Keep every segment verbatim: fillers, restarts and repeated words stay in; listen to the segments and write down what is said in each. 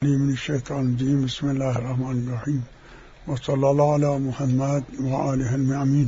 من الشيطان الرجيم. بسم الله الرحمن الرحيم، وصلى الله على محمد وآله المأمين.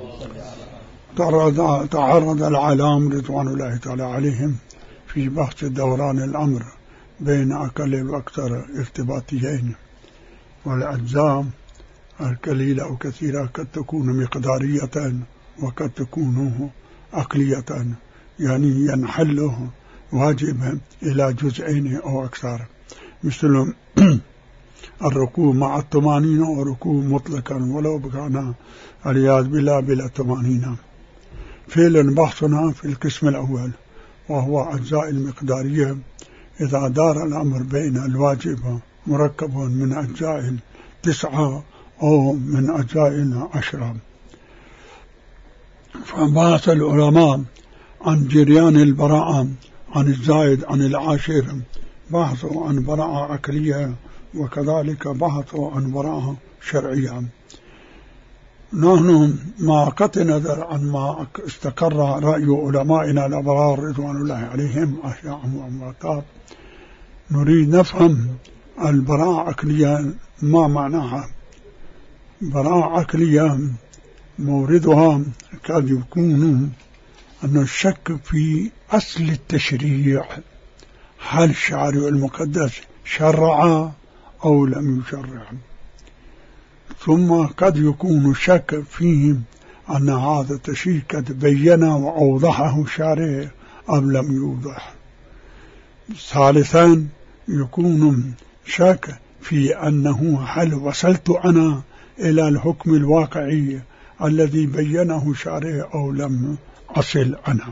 تعرض, تعرض العلام رضوان الله تعالى عليهم في بحث دوران الأمر بين أقل وأكثر ارتباطيين، والأجزاء القليلة أو كثيرة قد تكون مقدارية وقد تكون عقلية، يعني ينحله واجب إلى جزئين أو أكثر، مثل الركوع مع الطمأنينة وركوع مطلقا ولو كان العياذ بالله بلا طمأنينة. فعلا بحثنا في القسم الأول وهو أجزاء المقدارية، إذا دار الأمر بين الواجب مركب من أجزاء تسعة أو من أجزاء عشرة. فبحث العلماء عن جريان البراءة، عن الزائد عن العاشر، بحثوا عن براءة عقلية، وكذلك بحثوا عن براءة شرعية. نحن مع قطع نظر عن ما استقر رأي علمائنا الأبرار رضوان الله عليهم أحياءهم وأمواتهم، نريد نفهم البراءة عقلية ما معناها. براءة عقلية موردها قد يكون أن الشك في أصل التشريع، هل الشارع المقدس شرع أو لم يشرع، ثم قد يكون الشك فيه أن هذا التشريع قد بين وأوضحه الشارع أم لم يوضح. ثالثا يكون شك في أنه هل وصلت أنا إلى الحكم الواقعي الذي بينه الشارع أو لم أصل أنا.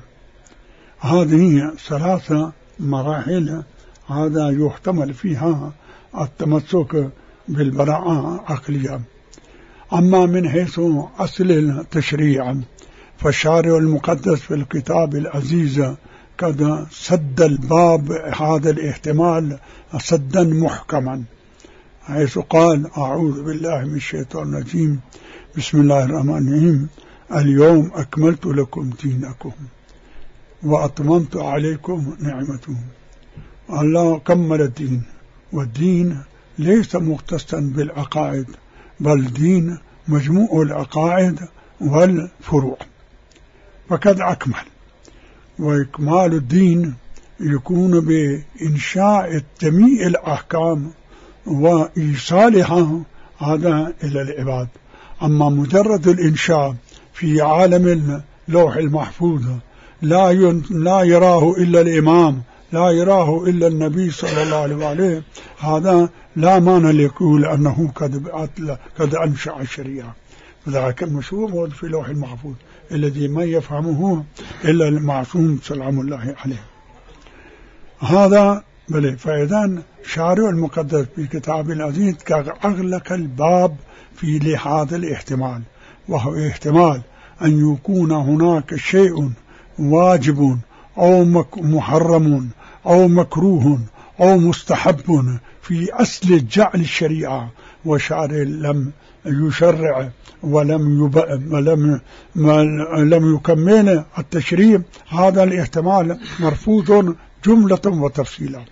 هذه ثلاثة مراحل هذا يحتمل فيها التمسك بالبراءة عقلية. أما من حيث أصل التشريع فالشارع المقدس في الكتاب العزيز قد سد الباب هذا الاحتمال سدا محكما، حيث قال: أعوذ بالله من الشيطان الرجيم، بسم الله الرحمن الرحيم، اليوم أكملت لكم دينكم وأتممت عليكم نعمته. الله كمل الدين، والدين ليس مختصا بالعقائد، بل دين مجموع العقائد والفروع، فقد أكمل. وإكمال الدين يكون بإنشاء جميع الأحكام وإيصالها هذا إلى العباد. أما مجرد الإنشاء في عالم اللوح المحفوظ لا لا يراه إلا الإمام، لا يراه إلا النبي صلى الله عليه وآله، هذا لا معنى ليقول أنه قد قد أنشأ الشريعة. فذلك المشهور في اللوح المحفوظ الذي ما يفهمه إلا المعصوم سلام الله عليه. هذا بل فإذا شارع المقدس في كتاب العزيز أغلق الباب في لهذا الاحتمال، وهو احتمال أن يكون هناك شيء واجب أو محرم أو مكروه أو مستحب في أصل جعل الشريعة، وشارع لم يشرع ولم يب... ولم لم يكمل التشريع. هذا الاحتمال مرفوض جملة وتفصيلا.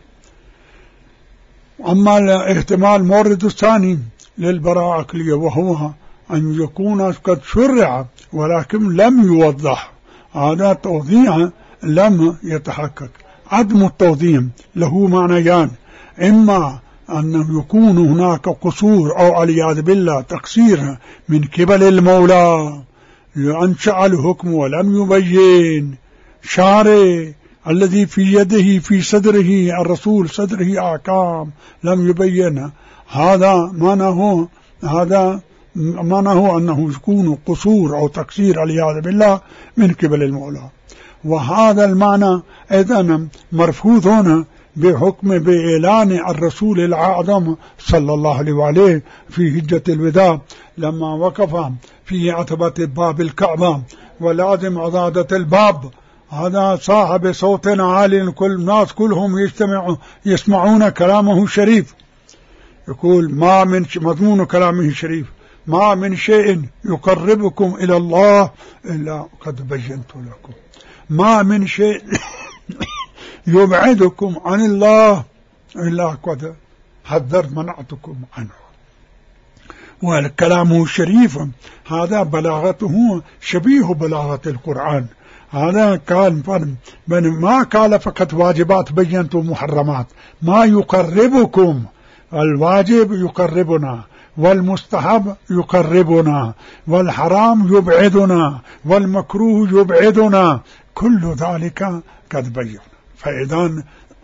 أما الاحتمال مورد الثاني للبراءة العقلية، وهو أن يكون قد شرع ولكن لم يوضح، هذا توضيح لم يتحقق. عدم التوضيح له معنيان: إما أن يكون هناك قصور أو والعياذ بالله تقصير من قبل المولى أنشأ الحكم ولم يبين، شارع الذي في يده في صدره الرسول صدره أحكام لم يبين، هذا معناه هذا معناه أنه يكون قصور أو تقصير والعياذ بالله من قبل المولى. وهذا المعنى أيضا مرفوض هنا بحكم بإعلان الرسول الأعظم صلى الله عليه وآله في حجة الوداع لما وقف في عتبة باب الكعبة ولازم عضادة الباب، هذا صاحب صوت عالي، كل الناس كلهم يجتمعوا يسمعون كلامه الشريف، يقول: ما من مضمون كلامه الشريف ما من شيء يقربكم إلى الله إلا قد بينت لكم، ما من شيء يبعدكم عن الله إلا قد حذرت منعتكم عنه. والكلام الشريف هذا بلاغته شبيه بلاغة القرآن. هذا كان فرم ما قال فقط واجبات بينت محرمات، ما يقربكم، الواجب يقربنا، والمستحب يقربنا، والحرام يبعدنا، والمكروه يبعدنا، كل ذلك قد بين. فإذا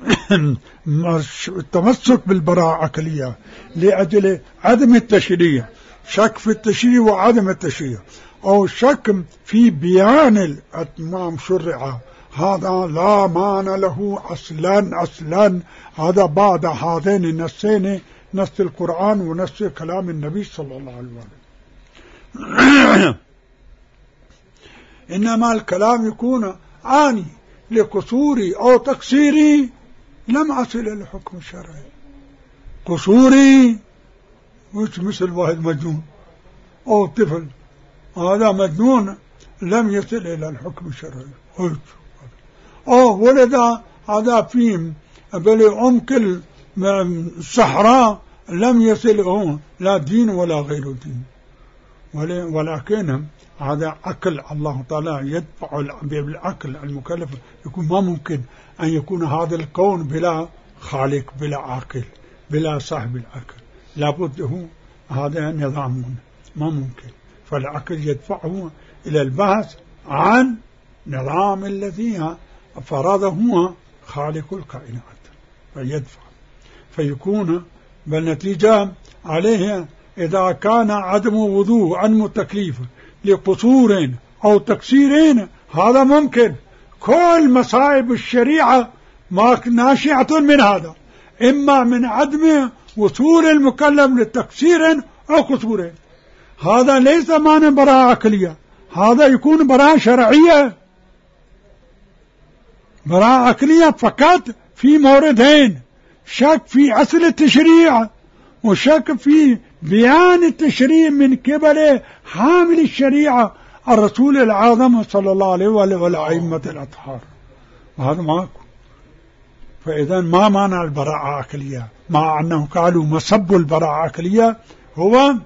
التمسك بالبراءة العقلية لأجل عدم التشريع، شك في التشريع وعدم التشريع، أو شك في بيان الأتمام شرعة، هذا لا معنى له أصلا أصلا. هذا بعد هذين النصين، نص القرآن ونص كلام النبي صلى الله عليه وسلم. إنما الكلام يكون عاني لقصوري أو تقصيري لم أصل إلى الحكم الشرعي. قصوري مش مثل واحد مجنون أو طفل، هذا مجنون لم يصل إلى الحكم الشرعي. أو ولد هذا فيهم بل عمق الصحراء لم يصل لا دين ولا غير دين، ولكن هذا عقل الله تعالى يدفع بالعقل المكلف. يكون ما ممكن أن يكون هذا الكون بلا خالق، بلا عاقل، بلا صاحب العقل، لابد هو هذا نظام ما ممكن. فالعقل يدفعه إلى البحث عن نظام الذي فرضه هو خالق الكائنات، فيدفع فيكون بالنتيجة عليه. إذا كان عدم وضوء عن تكليف لقصور أو تقصيرين هذا ممكن. كل مصائب الشريعة ما ناشئة من هذا، إما من عدم وصول المكلف للتقصير أو قصور. هذا ليس معنى براءة عقلية، هذا يكون براءة شرعية. براءة عقلية فقط في موردين: شك في أصل التشريع، وشك في بيان التشريع من قبل حامل الشريعة الرسول العظيم صلى الله عليه وآله والأئمة الأطهار. وهذا ماكو. فإذا ما معنى البراءة العقلية؟ مع أنه قالوا مصب البراءة العقلية هو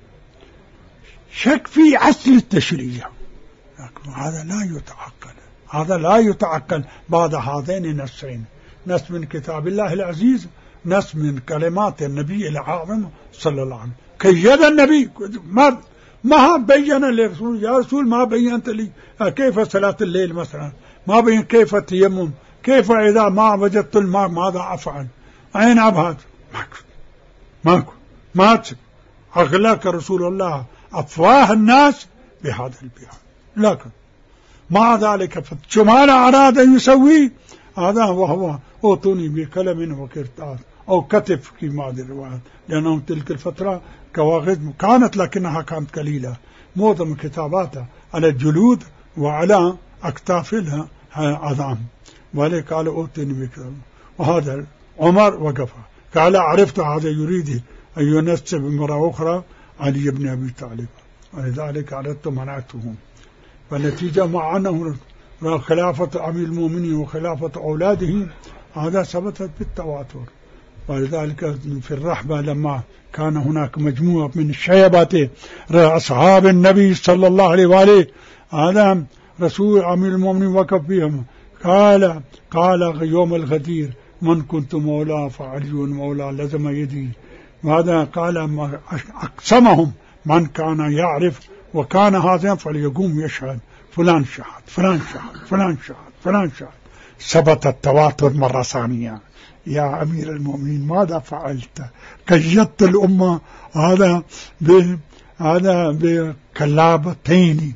شك في أصل التشريع، لكن هذا لا يتعقل، هذا لا يتعقل بعد هذين النصين: نص من كتاب الله العزيز، نص من كلمات النبي العظيم صلى الله عليه وسلم. كيد النبي ما ما بين للرسول: يا رسول ما بينت لي كيف صلاة الليل مثلا، ما بين كيف التيمم، كيف إذا ما وجدت الماء ماذا أفعل، أين أبعد؟ ماكو ماكو ما أغلق رسول الله أفواه الناس بهذا البيان. لكن مع ذلك شو ماذا أراد أن يسوي؟ هذا وهو أوتوني بكلم وكرتاس أو كتف كما هذه الروايات، لأنهم تلك الفترة كواغز كانت لكنها كانت قليلة، معظم كتاباتها على الجلود وعلى أكتاف لها عظام. ولذلك قال أوتوني بكلم. وهذا عمر وقف قال: عرفت هذا يريد أن ينسب مرة أخرى علي بن أبي طالب، ولذلك أردت منعته. فالنتيجة مع أنه خلافة أمير المؤمنين وخلافة أولاده هذا ثبتت بالتواتر. ولذلك في الرحبة لما كان هناك مجموعة من الشيبات أصحاب النبي صلى الله عليه وآله، هذا رسول أمير المؤمنين وقف بهم قال قال يوم الغدير: من كنت مولاه فعلي مولاه لزم يدي. وهذا قال أقسمهم من كان يعرف وكان هذا فليقوم يشهد فلان شهد فلان شهد فلان شهد فلان شهد. ثبت التواتر مرة ثانية: يا أمير المؤمنين ماذا فعلت؟ قيدت الأمة هذا ب هذا بكلابتين.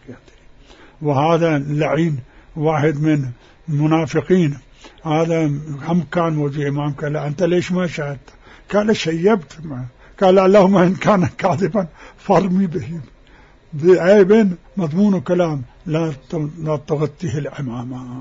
وهذا اللعين واحد من المنافقين هذا هم كان موجه إمام قال: أنت ليش ما شهدت؟ قال: شيبت. قال: اللهم إن كان كاذبا فارمي به بعيب مضمون كلام لا لا تغطيه العمامة.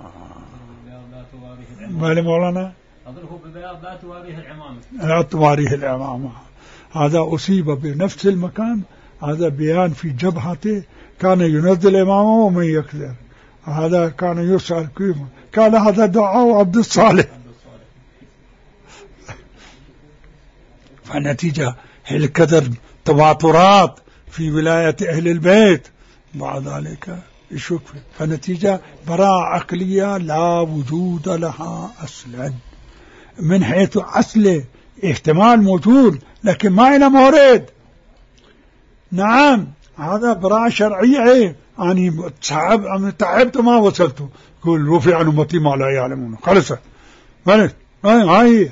ما مولانا أضربه ببياض لا تواريه العمامة، لا تواريه العمامة. هذا أصيب بنفس المكان، هذا بيان في جبهته كان ينزل إمامه ومن يكذب. هذا كان يسأل كيف قال: هذا دعاء عبد الصالح. فالنتيجة هي الكدر تواترات في ولاية أهل البيت، بعد ذلك يشك. فالنتيجة براءة عقلية لا وجود لها أصلا، من حيث أصله احتمال موجود لكن ما إلى مورد. نعم هذا براءة شرعية، أنا تعب أنا تعبت وما وصلت، كل رفع عن أمتي ما لا يعلمون، خلصت مالك هاي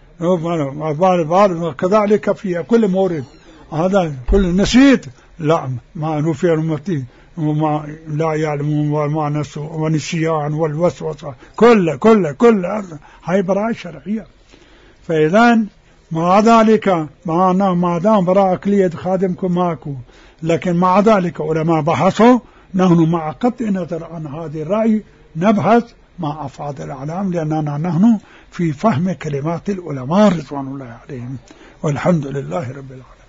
كذلك في كل مورد. هذا كل نسيت لا ما رفع عن أمتي وما لا يعلمون وما نسوا ونسيان والوسوسة كل كل كل هاي براءة شرعية. فإذا مع ذلك ما دام براءة عقلية خادمكم ماكو، لكن مع ذلك علماء بحثوا، نحن مع قطع نظر عن هذه الرأي نبحث مع أفاضل الأعلام، لأننا نحن في فهم كلمات العلماء رضوان الله عليهم، والحمد لله رب العالمين.